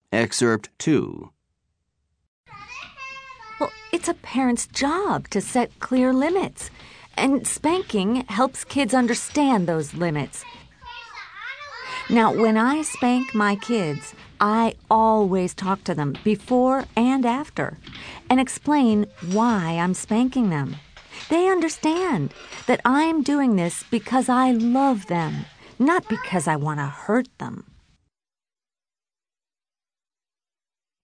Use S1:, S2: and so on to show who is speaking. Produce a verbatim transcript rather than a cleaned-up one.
S1: Excerpt two.
S2: Well, it's a parent's job to set clear limits, and spanking helps kids understand those limits. Now, when I spank my kids, I always talk to them before and after and explain why I'm spanking them. They understand that I'm doing this because I love them, not because I want to hurt them.